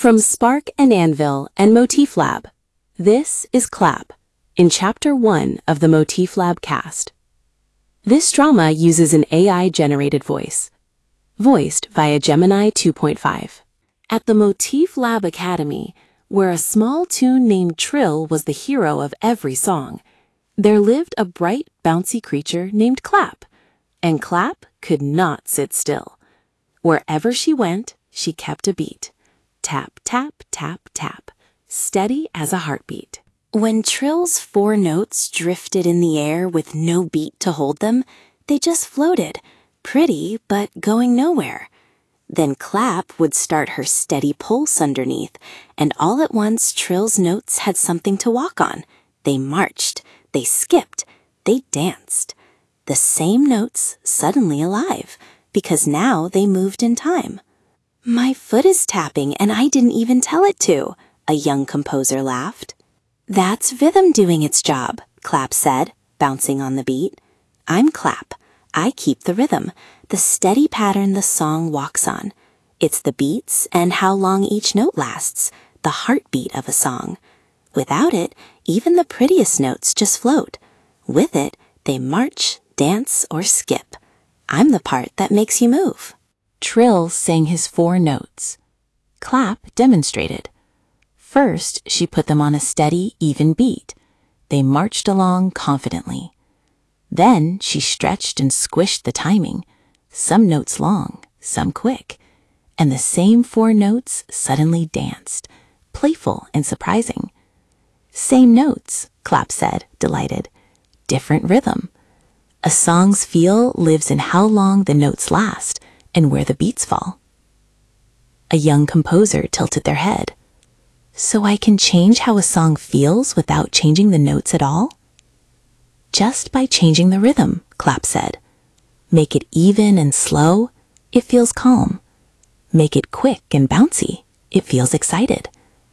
From Spark and Anvil and Motif Lab, this is Clap, in Chapter 1 of the Motif Lab cast. This drama uses an AI-generated voice, voiced via Gemini 2.5. At the Motif Lab Academy, where a small tune named Trill was the hero of every song, there lived a bright, bouncy creature named Clap, and Clap could not sit still. Wherever she went, she kept a beat. Tap, tap, tap, tap, steady as a heartbeat. When Trill's 4 notes drifted in the air with no beat to hold them, they just floated, pretty but going nowhere. Then Clap would start her steady pulse underneath, and all at once Trill's notes had something to walk on. They marched, they skipped, they danced. The same notes suddenly alive, because now they moved in time. "My foot is tapping and I didn't even tell it to," a young composer laughed. "That's rhythm doing its job," Clap said, bouncing on the beat. "I'm Clap. I keep the rhythm, the steady pattern the song walks on. It's the beats and how long each note lasts, the heartbeat of a song. Without it, even the prettiest notes just float. With it, they march, dance, or skip. I'm the part that makes you move." Trill sang his 4 notes. Clap demonstrated. First, she put them on a steady, even beat. They marched along confidently. Then she stretched and squished the timing, some notes long, some quick, and the same 4 notes suddenly danced, playful and surprising. "Same notes," Clap said, delighted. "Different rhythm. A song's feel lives in how long the notes last and where the beats fall." A young composer tilted their head. "So I can change how a song feels without changing the notes at all?" "Just by changing the rhythm," Clap said. "Make it even and slow, it feels calm. Make it quick and bouncy, it feels excited.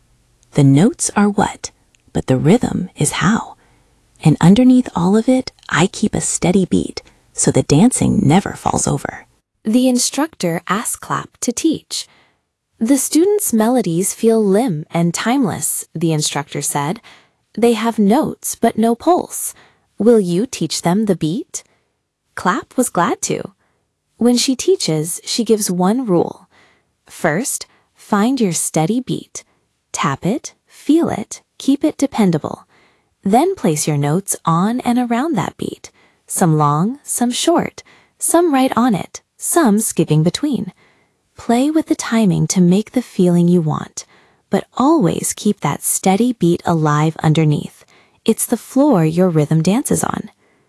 The notes are what, but the rhythm is how. And underneath all of it, I keep a steady beat, so the dancing never falls over." The instructor asked Clap to teach. "The students' melodies feel limp and timeless," the instructor said. "They have notes but no pulse. Will you teach them the beat?" Clap was glad to. When she teaches, she gives one rule. First, find your steady beat. Tap it, feel it, keep it dependable. Then place your notes on and around that beat, some long, some short, some right on it, some skipping between. Play with the timing to make the feeling you want, but always keep that steady beat alive underneath. It's the floor your rhythm dances on.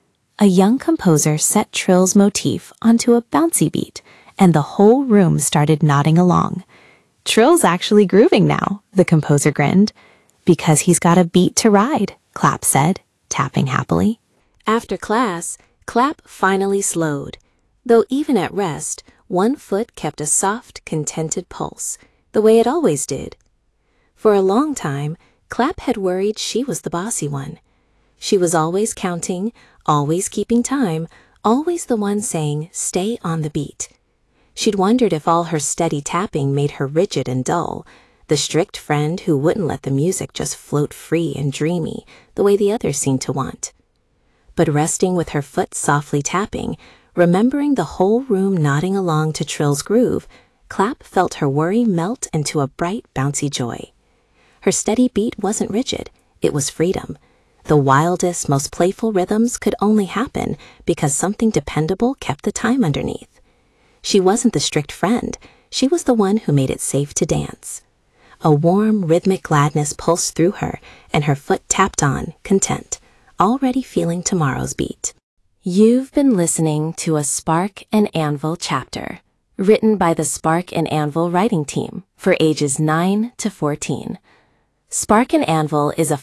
A young composer set Trill's motif onto a bouncy beat, and the whole room started nodding along. "Trill's actually grooving now," the composer grinned. "Because he's got a beat to ride," Clap said, tapping happily. After class, Clap finally slowed. Though even at rest, one foot kept a soft, contented pulse, the way it always did. For a long time, Clap had worried she was the bossy one. She was always counting, always keeping time, always the one saying, "Stay on the beat." She'd wondered if all her steady tapping made her rigid and dull, the strict friend who wouldn't let the music just float free and dreamy the way the others seemed to want. But resting with her foot softly tapping, remembering the whole room nodding along to Trill's groove, Clap felt her worry melt into a bright, bouncy joy. Her steady beat wasn't rigid, it was freedom. The wildest, most playful rhythms could only happen because something dependable kept the time underneath. She wasn't the strict friend, she was the one who made it safe to dance. A warm, rhythmic gladness pulsed through her, and her foot tapped on, content, already feeling tomorrow's beat. You've been listening to a Spark and Anvil chapter, written by the Spark and Anvil writing team for ages 9 to 14. Spark and Anvil is a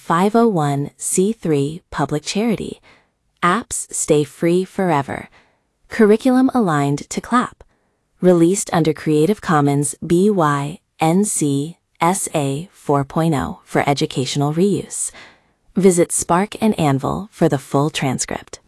501c3 public charity. Apps stay free forever. Curriculum aligned to Clap. Released under Creative Commons BY-NC SA 4.0 for educational reuse. Visit Spark and Anvil for the full transcript.